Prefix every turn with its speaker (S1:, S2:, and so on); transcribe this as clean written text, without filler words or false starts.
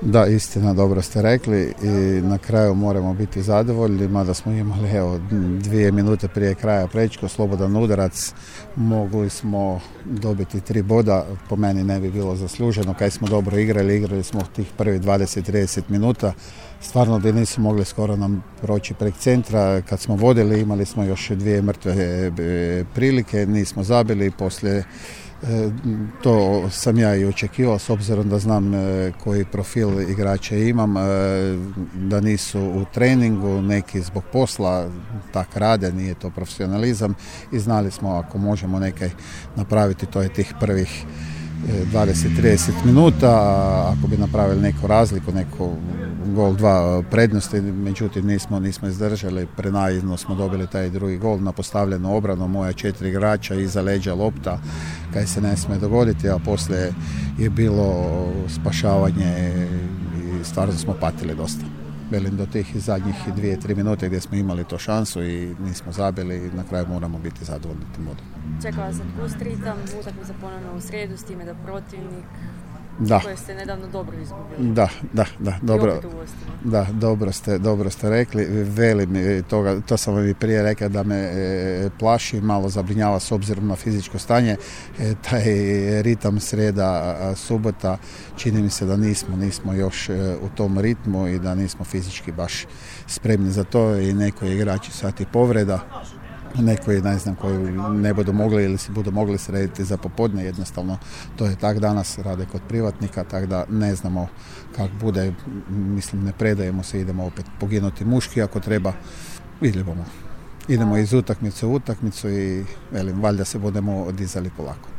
S1: Da, istina, dobro ste rekli i na kraju moramo biti zadovoljni, mada smo imali 2 minute prije kraja prečko, slobodan udarac, mogli smo dobiti 3 boda, po meni ne bi bilo zasluženo, kaj smo dobro igrali smo tih prvih 20-30 minuta, stvarno da nisu mogli skoro nam proći prek centra, kad smo vodili imali smo još 2 mrtve prilike, nismo zabili, poslije to sam ja i očekivao s obzirom da znam koji profil igrača imam, da nisu u treningu, neki zbog posla tak rade, nije to profesionalizam i znali smo ako možemo nekaj napraviti, to je tih prvih 20-30 minuta, ako bi napravili neku razliku, neko gol 2 prednosti, međutim nismo izdržali, prenaivno smo dobili taj drugi gol na postavljenu obranu, moja 4 igrača iza leđa lopta, kaj se ne smije dogoditi, a poslije je bilo spašavanje i stvarno smo patili dosta. Velim, do tih zadnjih 2-3 minute gdje smo imali to šansu i nismo zabili i na kraju moramo biti zadovoljni tim bodom.
S2: Čekala sam pust ritam, utakmica ponovno u srijedu s time da protivnik koje ste nedavno dobro izgubili.
S1: Dobro ste rekli. Velim, to sam vam i prije rekao da me plaši, malo zabrinjava s obzirom na fizičko stanje. Taj ritam srijeda, subota, čini mi se da nismo još u tom ritmu i da nismo fizički baš spremni za to i neko igrači sad i povreda. Neki, ne znam, koji ne budu mogli ili si budu mogli srediti za popodne, jednostavno to je tak, danas rade kod privatnika, tako da ne znamo kako bude, mislim ne predajemo se, idemo opet poginuti muški ako treba, idemo iz utakmice u utakmicu i velim, valjda se budemo dizali polako.